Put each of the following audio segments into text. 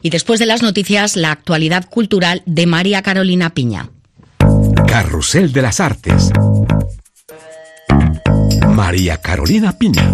Y después de las noticias, la actualidad cultural de María Carolina Piña. Carrusel de las Artes. María Carolina Piña.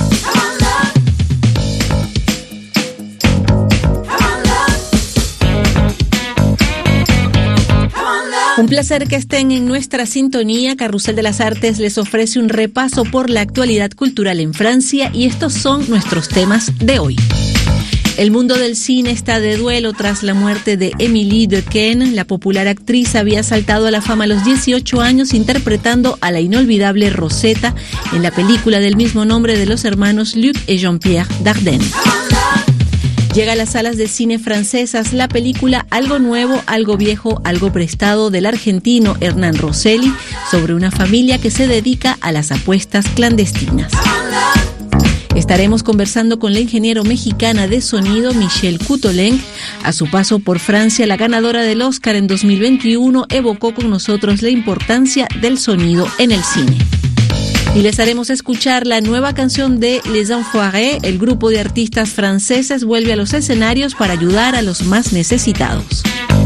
Un placer que estén en nuestra sintonía. Carrusel de las Artes les ofrece un repaso por la actualidad cultural en Francia y estos son nuestros temas de hoy. El mundo del cine está de duelo tras la muerte de Émilie Dequesne. La popular actriz había saltado a la fama a los 18 años interpretando a la inolvidable Rosetta en la película del mismo nombre de los hermanos Luc y Jean-Pierre Dardenne. Llega a las salas de cine francesas la película Algo nuevo, algo viejo, algo prestado del argentino Hernán Rosselli sobre una familia que se dedica a las apuestas clandestinas. Estaremos conversando con la ingeniero mexicana de sonido Michelle Coutoleng. A su paso por Francia, la ganadora del Oscar en 2021 evocó con nosotros la importancia del sonido en el cine. Y les haremos escuchar la nueva canción de Les Enfoirés. El grupo de artistas franceses vuelve a los escenarios para ayudar a los más necesitados.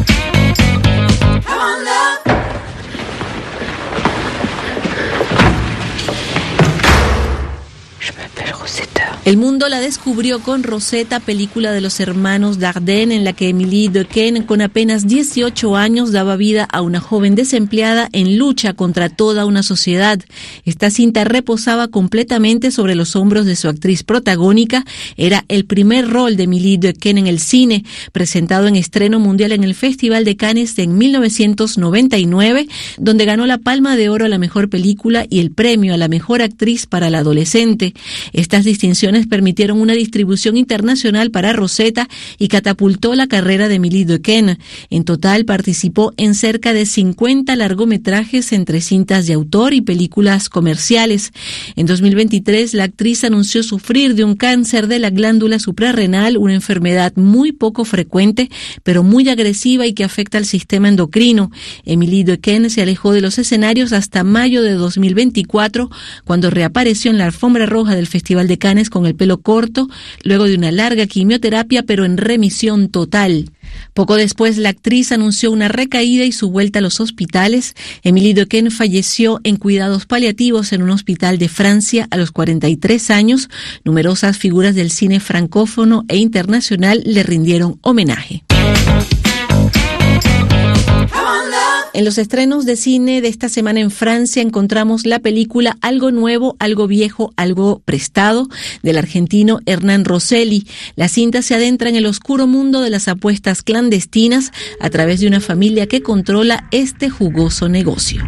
El mundo la descubrió con Rosetta, película de los hermanos Dardenne, en la que Émilie Dequesne, con apenas 18 años, daba vida a una joven desempleada en lucha contra toda una sociedad. Esta cinta reposaba completamente sobre los hombros de su actriz protagónica. Era el primer rol de Émilie Dequesne en el cine, presentado en estreno mundial en el Festival de Cannes en 1999, donde ganó la Palma de Oro a la mejor película y el premio a la mejor actriz para la adolescente. Estas distinciones permitieron una distribución internacional para Rosetta y catapultó la carrera de Émilie Dequesne. En total participó en cerca de 50 largometrajes entre cintas de autor y películas comerciales. En 2023, la actriz anunció sufrir de un cáncer de la glándula suprarrenal, una enfermedad muy poco frecuente, pero muy agresiva y que afecta al sistema endocrino. Émilie Dequesne se alejó de los escenarios hasta mayo de 2024, cuando reapareció en la alfombra roja del Festival de Cannes con el pelo corto, luego de una larga quimioterapia, pero en remisión total. Poco después, la actriz anunció una recaída y su vuelta a los hospitales. Émilie Dequesne falleció en cuidados paliativos en un hospital de Francia a los 43 años. Numerosas figuras del cine francófono e internacional le rindieron homenaje. En los estrenos de cine de esta semana en Francia encontramos la película Algo nuevo, algo viejo, algo prestado del argentino Hernán Rosselli. La cinta se adentra en el oscuro mundo de las apuestas clandestinas a través de una familia que controla este jugoso negocio.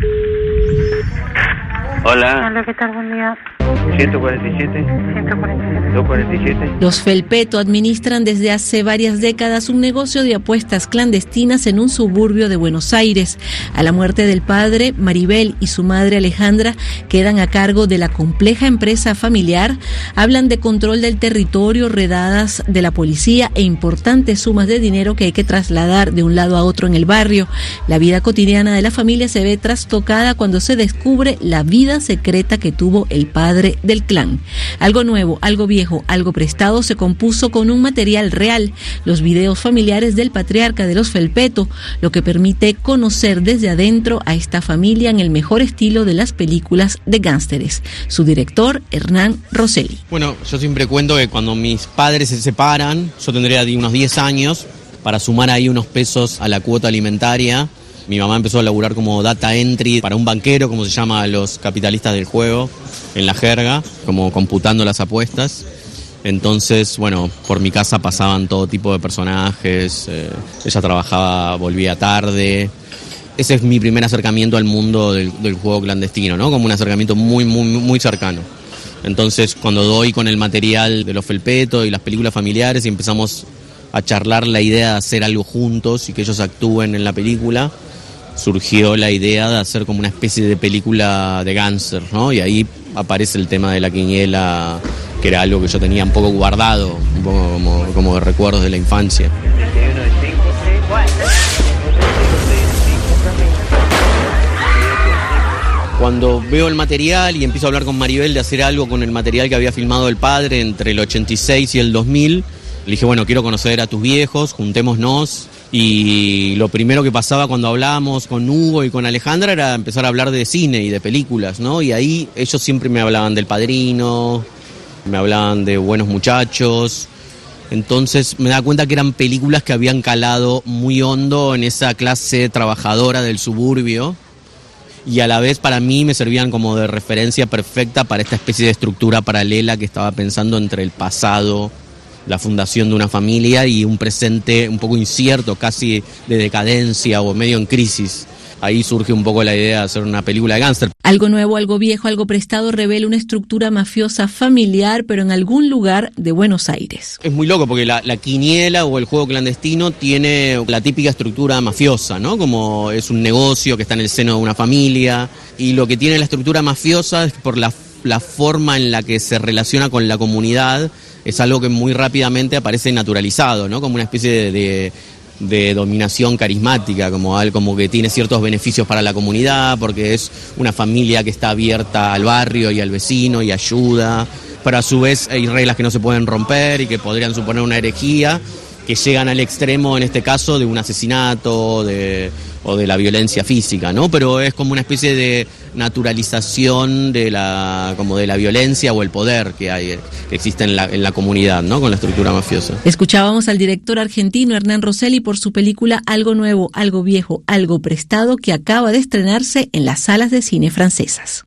Hola. Hola, ¿qué tal? Buen día. 147. 247. Los Felpeto administran desde hace varias décadas un negocio de apuestas clandestinas en un suburbio de Buenos Aires. A la muerte del padre, Maribel y su madre Alejandra quedan a cargo de la compleja empresa familiar. Hablan de control del territorio, redadas de la policía e importantes sumas de dinero que hay que trasladar de un lado a otro en el barrio. La vida cotidiana de la familia se ve trastocada cuando se descubre la vida secreta que tuvo el padre del clan. Algo nuevo, algo viejo, algo prestado se compuso con un material real, los videos familiares del patriarca de los Felpeto, lo que permite conocer desde adentro a esta familia en el mejor estilo de las películas de gángsteres. Su director, Hernán Rosselli. Bueno, yo siempre cuento que cuando mis padres se separan, yo tendría unos 10 años, para sumar ahí unos pesos a la cuota alimentaria. Mi mamá empezó a laburar como data entry para un banquero, como se llama a los capitalistas del juego, en la jerga, como computando las apuestas. Entonces, bueno, por mi casa pasaban todo tipo de personajes, ella trabajaba, volvía tarde. Ese es mi primer acercamiento al mundo del juego clandestino, ¿no? Como un acercamiento muy, muy, muy cercano. Entonces, cuando doy con el material de los Felpeto y las películas familiares y empezamos a charlar la idea de hacer algo juntos y que ellos actúen en la película, surgió la idea de hacer como una especie de película de gángster, ¿no? Y ahí aparece el tema de la quiniela, que era algo que yo tenía un poco guardado, un poco como de recuerdos de la infancia. Cuando veo el material y empiezo a hablar con Maribel de hacer algo con el material que había filmado el padre entre el 86 y el 2000, Le dije, bueno, quiero conocer a tus viejos, juntémonos. Y lo primero que pasaba cuando hablábamos con Hugo y con Alejandra era empezar a hablar de cine y de películas, ¿no? Y ahí ellos siempre me hablaban del Padrino, me hablaban de Buenos Muchachos. Entonces me daba cuenta que eran películas que habían calado muy hondo en esa clase trabajadora del suburbio. Y a la vez para mí me servían como de referencia perfecta para esta especie de estructura paralela que estaba pensando entre el pasado, la fundación de una familia, y un presente un poco incierto, casi de decadencia o medio en crisis. Ahí surge un poco la idea de hacer una película de gángster. Algo nuevo, algo viejo, algo prestado revela una estructura mafiosa familiar, pero en algún lugar de Buenos Aires. Es muy loco porque la quiniela o el juego clandestino tiene la típica estructura mafiosa, ¿no? Como es un negocio que está en el seno de una familia, y lo que tiene la estructura mafiosa es por la forma en la que se relaciona con la comunidad. Es algo que muy rápidamente aparece naturalizado, ¿no? Como una especie de dominación carismática, como que tiene ciertos beneficios para la comunidad, porque es una familia que está abierta al barrio y al vecino y ayuda, pero a su vez hay reglas que no se pueden romper y que podrían suponer una herejía, que llegan al extremo, en este caso, de un asesinato o de la violencia física, ¿no? Pero es como una especie de naturalización de la violencia o el poder que existe en la comunidad, ¿no? Con la estructura mafiosa. Escuchábamos al director argentino Hernán Rosselli por su película Algo nuevo, algo viejo, algo prestado, que acaba de estrenarse en las salas de cine francesas.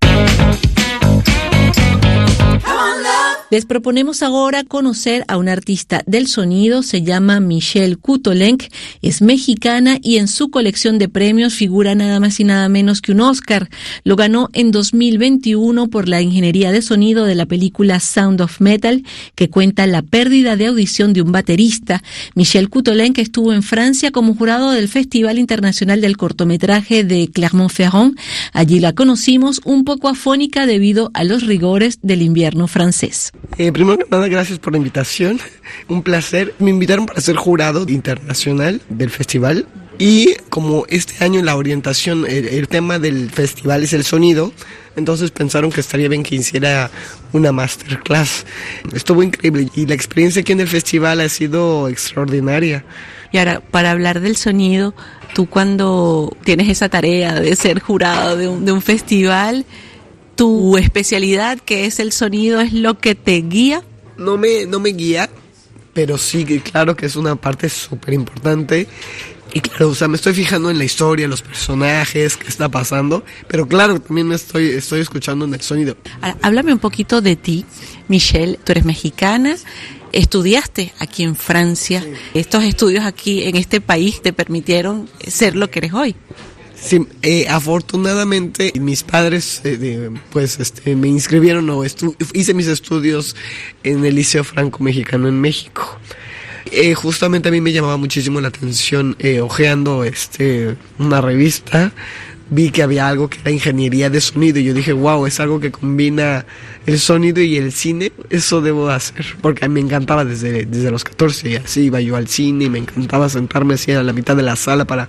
Les proponemos ahora conocer a una artista del sonido. Se llama Michelle Kutolenk, es mexicana y en su colección de premios figura nada más y nada menos que un Oscar. Lo ganó en 2021 por la ingeniería de sonido de la película Sound of Metal, que cuenta la pérdida de audición de un baterista. Michelle Kutolenk estuvo en Francia como jurado del Festival Internacional del Cortometraje de Clermont-Ferrand. Allí la conocimos un poco afónica debido a los rigores del invierno francés. Primero que nada, gracias por la invitación, un placer. Me invitaron para ser jurado internacional del festival, y como este año la orientación, el tema del festival es el sonido, entonces pensaron que estaría bien que hiciera una masterclass. Estuvo increíble y la experiencia aquí en el festival ha sido extraordinaria. Y ahora, para hablar del sonido, tú cuando tienes esa tarea de ser jurado de un festival, ¿tu especialidad, que es el sonido, es lo que te guía? No me guía, pero sí, claro que es una parte súper importante. Y claro, o sea, me estoy fijando en la historia, los personajes, qué está pasando, pero claro, también me estoy escuchando en el sonido. Ahora, háblame un poquito de ti, Michelle. Tú eres mexicana, estudiaste aquí en Francia. Sí. Estos estudios aquí en este país te permitieron ser lo que eres hoy. Sí, afortunadamente mis padres me inscribieron hice mis estudios en el Liceo Franco-Mexicano en México. Justamente a mí me llamaba muchísimo la atención, hojeando una revista, vi que había algo que era ingeniería de sonido y yo dije, wow, es algo que combina el sonido y el cine, eso debo hacer, porque a mí me encantaba desde los 14, y así iba yo al cine y me encantaba sentarme así a la mitad de la sala para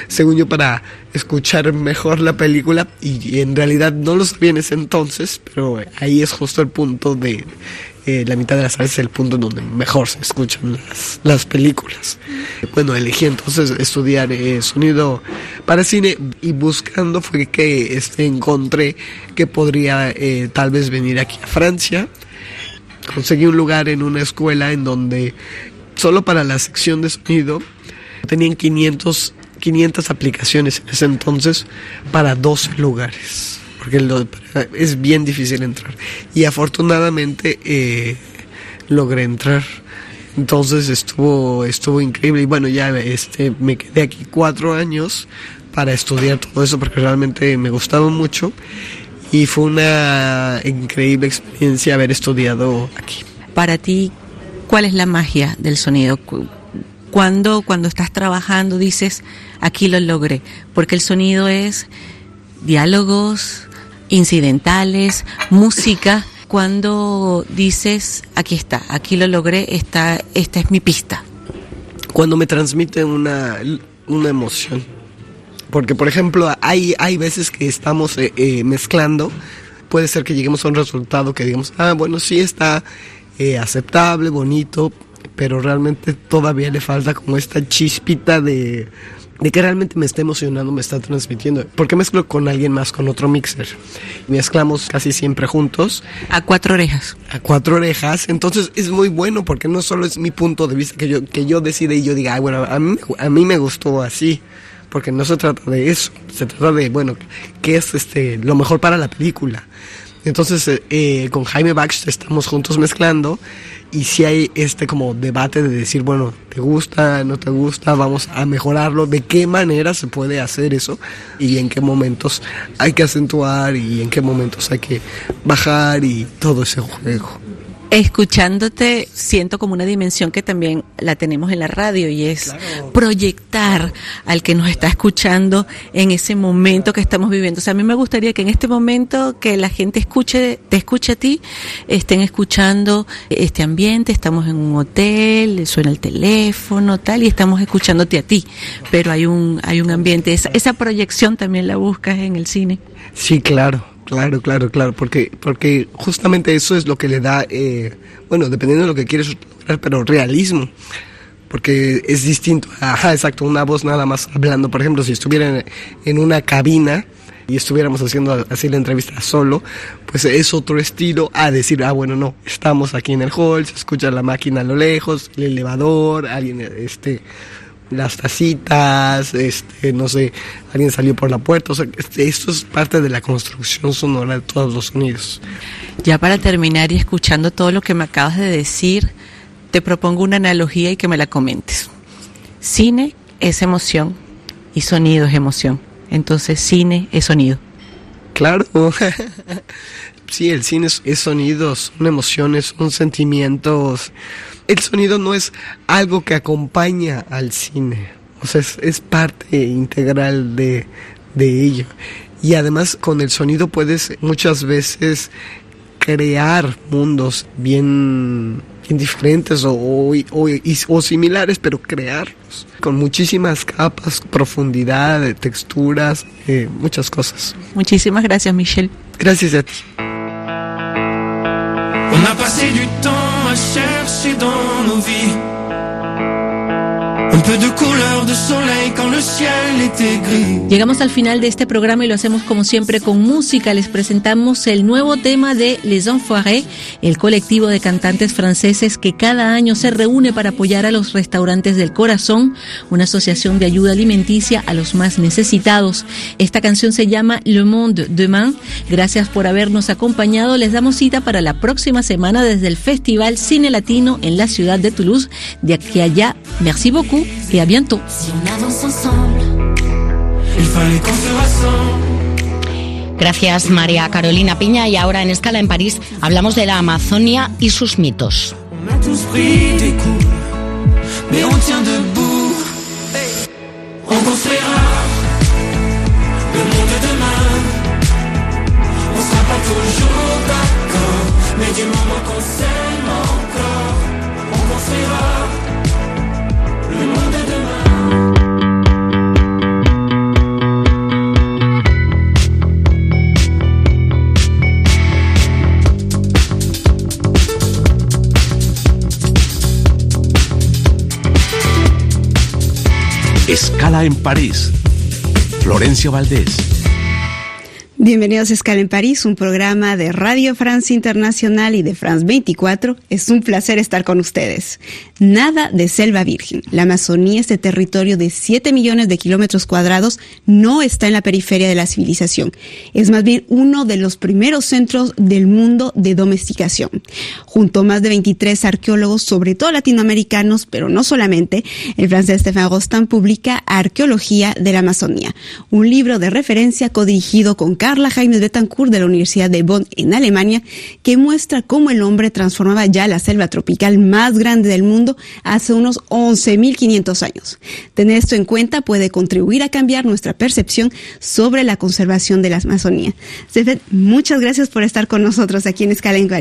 escuchar mejor la película, y en realidad no lo sabía en ese entonces, pero ahí es justo el punto de... la mitad de la sala es el punto en donde mejor se escuchan las películas. Bueno, elegí entonces estudiar sonido para cine, y buscando fue que encontré que podría tal vez venir aquí a Francia. Conseguí un lugar en una escuela en donde solo para la sección de sonido tenían 500 aplicaciones en ese entonces para 12 lugares. Porque es bien difícil entrar. Y afortunadamente logré entrar. Entonces estuvo increíble. Y bueno, ya me quedé aquí 4 años para estudiar todo eso, porque realmente me gustaba mucho. Y fue una increíble experiencia haber estudiado aquí. Para ti, ¿cuál es la magia del sonido? Cuando estás trabajando dices, aquí lo logré. Porque el sonido es diálogos, incidentales, música. Cuando dices, aquí lo logré, esta es mi pista. Cuando me transmite una emoción. Porque, por ejemplo, hay veces que estamos mezclando, puede ser que lleguemos a un resultado que digamos, bueno, sí está aceptable, bonito, pero realmente todavía le falta como esta chispita de que realmente me está emocionando, me está transmitiendo. Porque mezclo con alguien más, con otro mixer. Mezclamos casi siempre juntos. A 4 orejas. A 4 orejas. Entonces es muy bueno porque no solo es mi punto de vista que yo decida y yo diga, ay, bueno, a mí me gustó así. Porque no se trata de eso. Se trata de, bueno, qué es lo mejor para la película. Entonces con Jaime Bach estamos juntos mezclando. Y si hay como debate de decir, bueno, ¿te gusta, no te gusta? Vamos a mejorarlo. ¿De qué manera se puede hacer eso? Y en qué momentos hay que acentuar y en qué momentos hay que bajar y todo ese juego. Escuchándote, siento como una dimensión que también la tenemos en la radio y es proyectar al que nos está escuchando en ese momento que estamos viviendo. O sea, a mí me gustaría que en este momento que la gente te escuche a ti, estén escuchando este ambiente, estamos en un hotel, suena el teléfono, tal, y estamos escuchándote a ti. Pero hay un ambiente, esa proyección también la buscas en el cine. Sí, claro, porque justamente eso es lo que le da, dependiendo de lo que quieres lograr, pero realismo, porque es distinto, exacto, una voz nada más hablando. Por ejemplo, si estuviera en una cabina y estuviéramos haciendo así la entrevista solo, pues es otro estilo a decir, bueno, no, estamos aquí en el hall, se escucha la máquina a lo lejos, el elevador, alguien, las tacitas, no sé, alguien salió por la puerta. O sea, esto es parte de la construcción sonora de todos los sonidos. Ya para terminar y escuchando todo lo que me acabas de decir, te propongo una analogía y que me la comentes. Cine es emoción y sonido es emoción. Entonces cine es sonido. Claro. Sí, el cine es sonidos, son emociones, son sentimientos. El sonido no es algo que acompaña al cine, o sea, es parte integral de ello. Y además con el sonido puedes muchas veces crear mundos bien diferentes o similares, pero crearlos con muchísimas capas, profundidad, texturas, muchas cosas. Muchísimas gracias, Michel. Gracias a ti. On a passé du temps à chercher dans nos vies un peu de couleur de soleil quand le ciel était gris. Llegamos al final de este programa y lo hacemos como siempre con música. Les presentamos el nuevo tema de Les Enfoirés, el colectivo de cantantes franceses que cada año se reúne para apoyar a los restaurantes del corazón, una asociación de ayuda alimenticia a los más necesitados. Esta canción se llama Le Monde Demain. Gracias por habernos acompañado. Les damos cita para la próxima semana desde el Festival Cine Latino en la ciudad de Toulouse. De aquí a allá, merci beaucoup y a bientôt. Gracias, María Carolina Piña. Y ahora en Escala en París hablamos de la Amazonia y sus mitos. Escala en París. Florencio Valdés. Bienvenidos a Escala en París, un programa de Radio France Internacional y de France 24. Es un placer estar con ustedes. Nada de selva virgen. La Amazonía, este territorio de 7 millones de kilómetros cuadrados, no está en la periferia de la civilización. Es más bien uno de los primeros centros del mundo de domesticación. Junto a más de 23 arqueólogos, sobre todo latinoamericanos, pero no solamente, el francés Stéphane Rostand publica Arqueología de la Amazonía, un libro de referencia codirigido con Carla Jaimes Betancourt de la Universidad de Bonn en Alemania, que muestra cómo el hombre transformaba ya la selva tropical más grande del mundo hace unos 11.500 años. Tener esto en cuenta puede contribuir a cambiar nuestra percepción sobre la conservación de la Amazonía. Stéphane, muchas gracias por estar con nosotros aquí en Escala en París.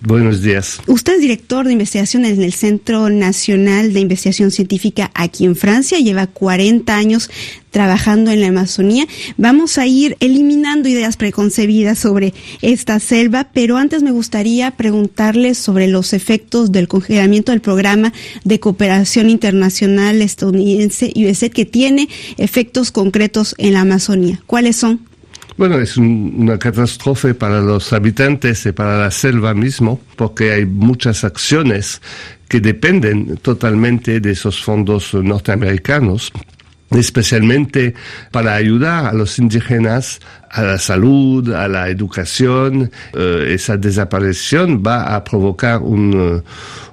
Buenos días. Usted es director de investigación en el Centro Nacional de Investigación Científica aquí en Francia. Lleva 40 años trabajando en la Amazonía. Vamos a ir eliminando ideas preconcebidas sobre esta selva, pero antes me gustaría preguntarle sobre los efectos del congelamiento del Programa de Cooperación Internacional estadounidense USAID, que tiene efectos concretos en la Amazonía. ¿Cuáles son? Bueno, es una catástrofe para los habitantes y para la selva mismo, porque hay muchas acciones que dependen totalmente de esos fondos norteamericanos, especialmente para ayudar a los indígenas a la salud, a la educación. Esa desaparición va a provocar una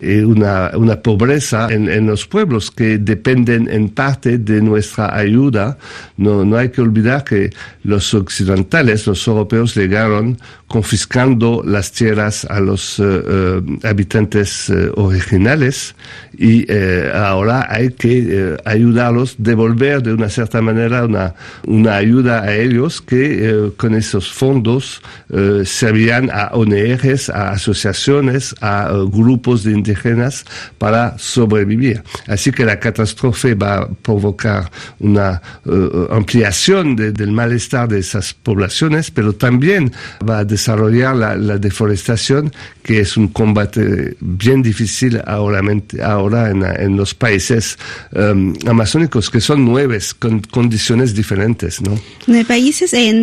pobreza en los pueblos que dependen en parte de nuestra ayuda. No hay que olvidar que los occidentales, los europeos, llegaron confiscando las tierras a los habitantes originales y ahora hay que ayudarlos, devolver de una cierta manera una ayuda a ellos que con esos fondos servían a ONGs, a asociaciones, a grupos de indígenas para sobrevivir. Así que la catástrofe va a provocar una ampliación del malestar de esas poblaciones, pero también va a desarrollar la deforestación, que es un combate bien difícil ahora en los países amazónicos, que son 9 con condiciones diferentes, ¿no? 9 países. En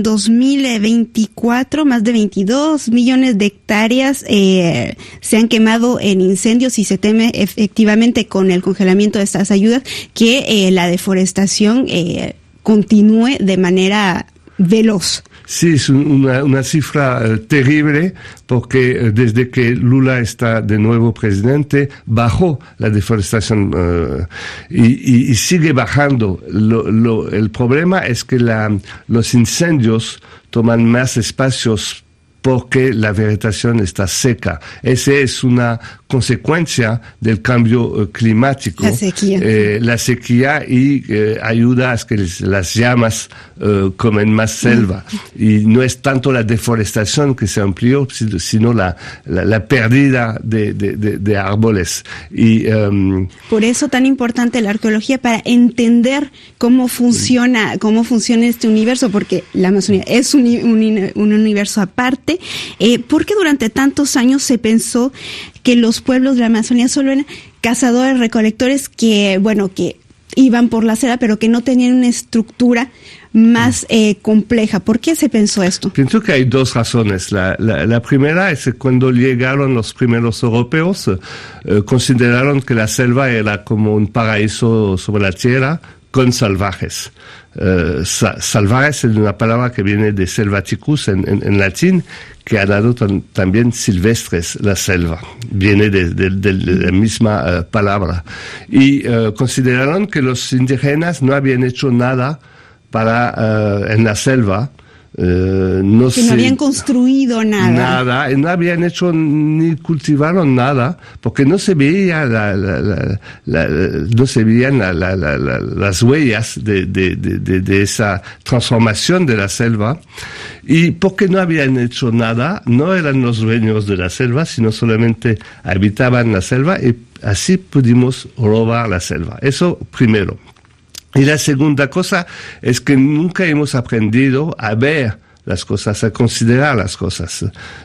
2024, más de 22 millones de hectáreas se han quemado en incendios, y se teme efectivamente con el congelamiento de estas ayudas que la deforestación continúe de manera veloz. Sí, es una cifra terrible, porque desde que Lula está de nuevo presidente, bajó la deforestación y sigue bajando. El problema es que los incendios toman más espacios porque la vegetación está seca. Esa es una consecuencia del cambio climático. La sequía y ayuda a que las llamas comen más selva. Y no es tanto la deforestación que se amplió, sino la pérdida de árboles. Y por eso tan importante la arqueología, para entender cómo funciona este universo, porque la Amazonía es un universo aparte. Porque durante tantos años se pensó que los pueblos de la Amazonía solo eran cazadores, recolectores que iban por la selva, pero que no tenían una estructura más compleja. ¿Por qué se pensó esto? Pienso que hay 2 razones. La primera es que cuando llegaron los primeros europeos, consideraron que la selva era como un paraíso sobre la tierra con salvajes. Salvajes es una palabra que viene de selvaticus en latín, que ha dado también silvestres, la selva. Viene de la misma palabra. Y consideraron que los indígenas no habían hecho nada en la selva. No habían construido nada. No habían hecho ni cultivaron nada, porque no se veía no se veían las huellas de esa transformación de la selva. Y porque no habían hecho nada, no eran los dueños de la selva, sino solamente habitaban la selva, y así pudimos robar la selva. Eso primero. Y la segunda cosa es que nunca hemos aprendido a ver las cosas, a considerar las cosas.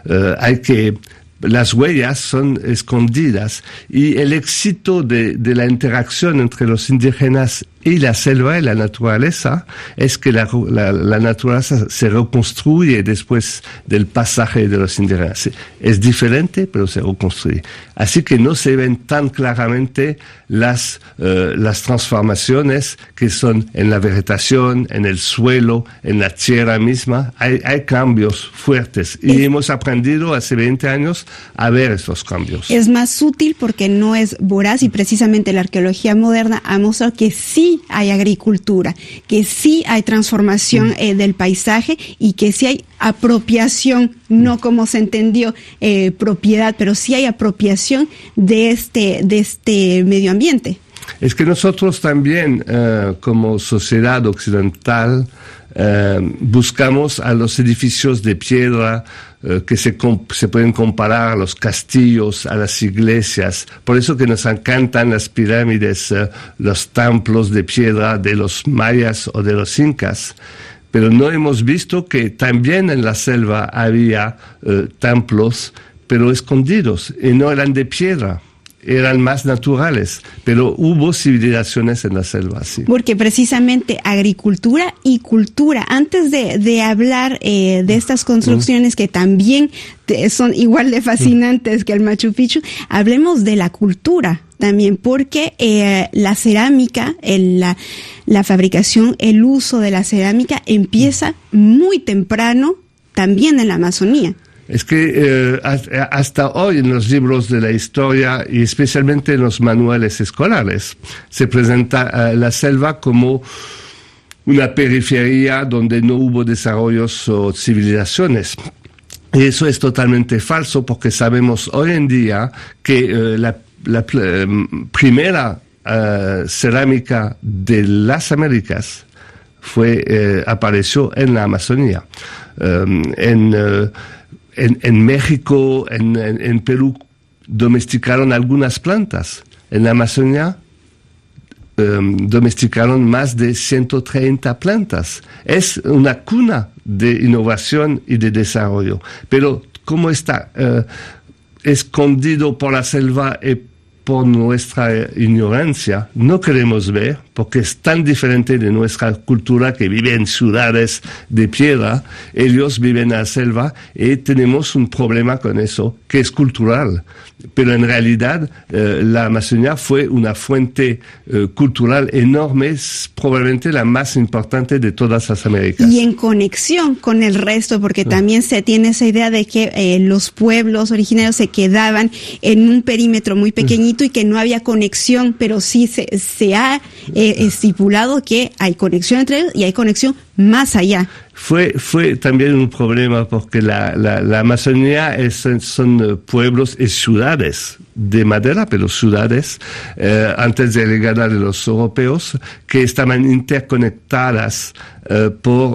Las huellas son escondidas, y el éxito de la interacción entre los indígenas y la selva y la naturaleza es que la naturaleza se reconstruye después del pasaje de los indígenas. Es diferente, pero se reconstruye. Así que no se ven tan claramente las transformaciones que son en la vegetación, en el suelo, en la tierra misma. Hay cambios fuertes, y hemos aprendido hace 20 años a ver esos cambios. Es más sutil porque no es voraz, y precisamente la arqueología moderna ha mostrado que sí hay agricultura, que sí hay transformación del paisaje, y que sí hay apropiación, no como se entendió propiedad, pero sí hay apropiación de este medio ambiente. Es que nosotros también, como sociedad occidental, buscamos a los edificios de piedra que se pueden comparar a los castillos, a las iglesias. Por eso que nos encantan las pirámides, los templos de piedra de los mayas o de los incas. Pero no hemos visto que también en la selva había templos, pero escondidos, y no eran de piedra, eran más naturales, pero hubo civilizaciones en la selva, sí. Porque precisamente agricultura y cultura, antes de hablar de estas construcciones que también son igual de fascinantes que el Machu Picchu, hablemos de la cultura también, porque la cerámica, la fabricación, el uso de la cerámica empieza muy temprano también en la Amazonía. Es que hasta hoy en los libros de la historia y especialmente en los manuales escolares se presenta la selva como una periferia donde no hubo desarrollos o civilizaciones. Y eso es totalmente falso porque sabemos hoy en día que la primera cerámica de las Américas apareció en la Amazonía. En México, en Perú, domesticaron algunas plantas. En la Amazonía domesticaron más de 130 plantas. Es una cuna de innovación y de desarrollo. Pero como está escondido por la selva y por nuestra ignorancia, no queremos ver, porque es tan diferente de nuestra cultura que vive en ciudades de piedra, ellos viven en la selva y tenemos un problema con eso, que es cultural. Pero en realidad la Amazonía fue una fuente cultural enorme, es probablemente la más importante de todas las Américas. Y en conexión con el resto, porque también se tiene esa idea de que los pueblos originarios se quedaban en un perímetro muy pequeñito y que no había conexión, pero sí se ha estipulado que hay conexión entre ellos y hay conexión más allá. Fue también un problema porque la Amazonía son pueblos y ciudades de madera, pero ciudades antes de la llegada de los europeos que estaban interconectadas por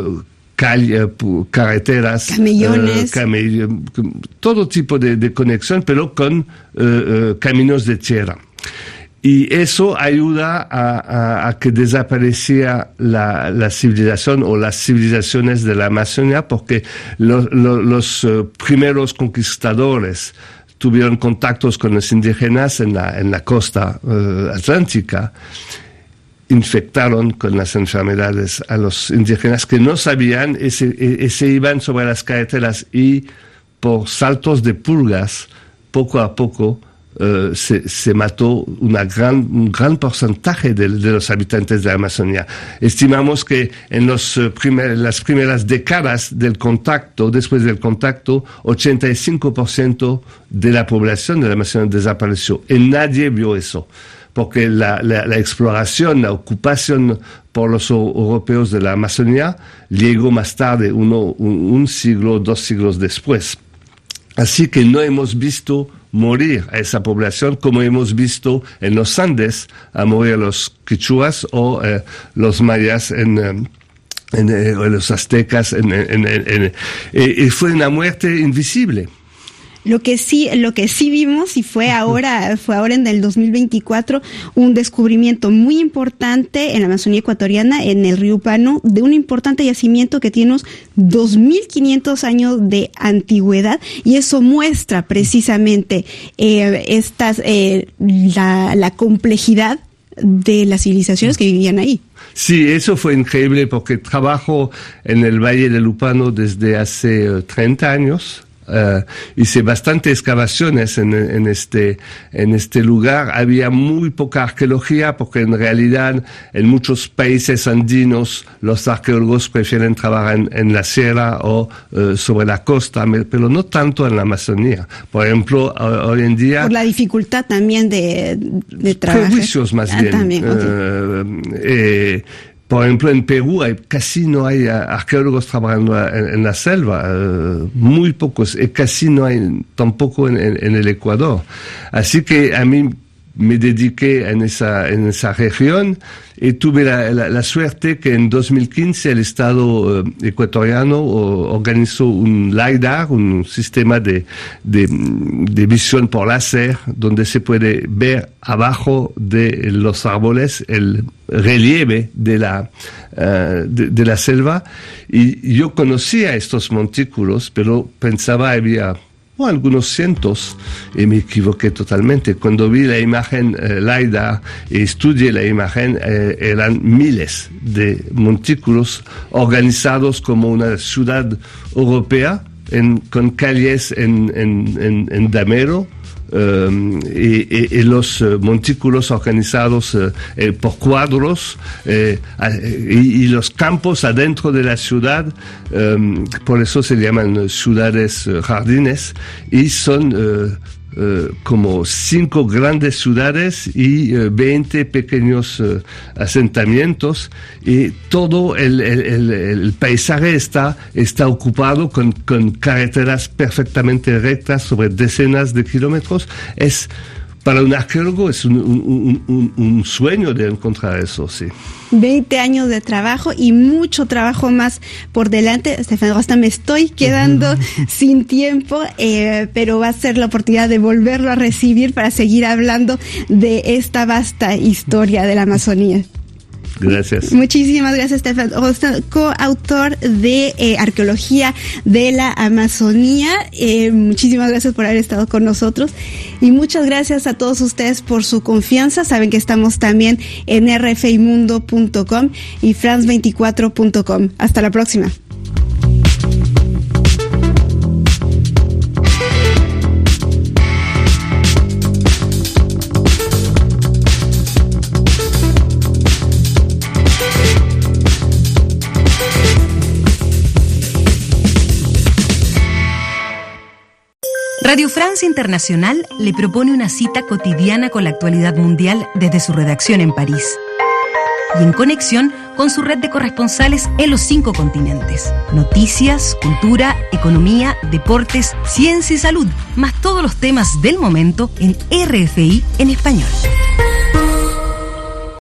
carreteras, camellones, todo tipo de conexión, pero con caminos de tierra. Y eso ayuda a que desapareciera la civilización o las civilizaciones de la Amazonía, porque los primeros conquistadores tuvieron contactos con los indígenas en la costa atlántica, infectaron con las enfermedades a los indígenas que no sabían y se iban sobre las carreteras y por saltos de pulgas, poco a poco, se mató un gran porcentaje de los habitantes de la Amazonía. Estimamos que en las primeras décadas del contacto, después del contacto, 85% de la población de la Amazonía desapareció. Y nadie vio eso, porque la exploración, la ocupación por los europeos de la Amazonía llegó más tarde, un siglo, 2 siglos después. Así que no hemos visto morir a esa población como hemos visto en los Andes a morir a los quichuas o los mayas los aztecas y fue una muerte invisible. Lo que sí vimos, y fue ahora en el 2024, un descubrimiento muy importante en la Amazonía ecuatoriana, en el río Pano, de un importante yacimiento que tiene unos 2.500 años de antigüedad, y eso muestra precisamente la complejidad de las civilizaciones que vivían ahí. Sí, eso fue increíble porque trabajo en el Valle del Lupano desde hace 30 años. Hice bastantes excavaciones en este lugar. Había muy poca arqueología porque en realidad en muchos países andinos los arqueólogos prefieren trabajar en la sierra o sobre la costa, pero no tanto en la Amazonía. Por ejemplo, hoy en día... Por la dificultad también de trabajar. Prejuicios más bien. También, okay. Por ejemplo, en Perú casi no hay arqueólogos trabajando en la selva, muy pocos, y casi no hay tampoco en el Ecuador. Así que a mí me dediqué en esa región y tuve la suerte que en 2015 el Estado ecuatoriano organizó un LiDAR, un sistema de visión por láser, donde se puede ver abajo de los árboles el relieve de la selva. Y yo conocía estos montículos, pero pensaba había algunos cientos, y me equivoqué totalmente. Cuando vi la imagen LiDAR y estudié la imagen, eran miles de montículos organizados como una ciudad europea, con calles en damero, y los montículos organizados por cuadros, y los campos adentro de la ciudad, por eso se llaman ciudades jardines, y son como 5 grandes ciudades y 20 pequeños asentamientos, y todo el paisaje está ocupado con carreteras perfectamente rectas sobre decenas de kilómetros. Para un arqueólogo es un sueño de encontrar eso, sí. 20 años de trabajo y mucho trabajo más por delante. Stefan, hasta me estoy quedando sin tiempo, pero va a ser la oportunidad de volverlo a recibir para seguir hablando de esta vasta historia de la Amazonía. Gracias. Muchísimas gracias, Stefan, coautor de Arqueología de la Amazonía. Muchísimas gracias por haber estado con nosotros y muchas gracias a todos ustedes por su confianza. Saben que estamos también en rfimundo.com y france24.com. Hasta la próxima. Radio France Internacional le propone una cita cotidiana con la actualidad mundial desde su redacción en París y en conexión con su red de corresponsales en los 5 continentes. Noticias, cultura, economía, deportes, ciencia y salud, más todos los temas del momento en RFI en español.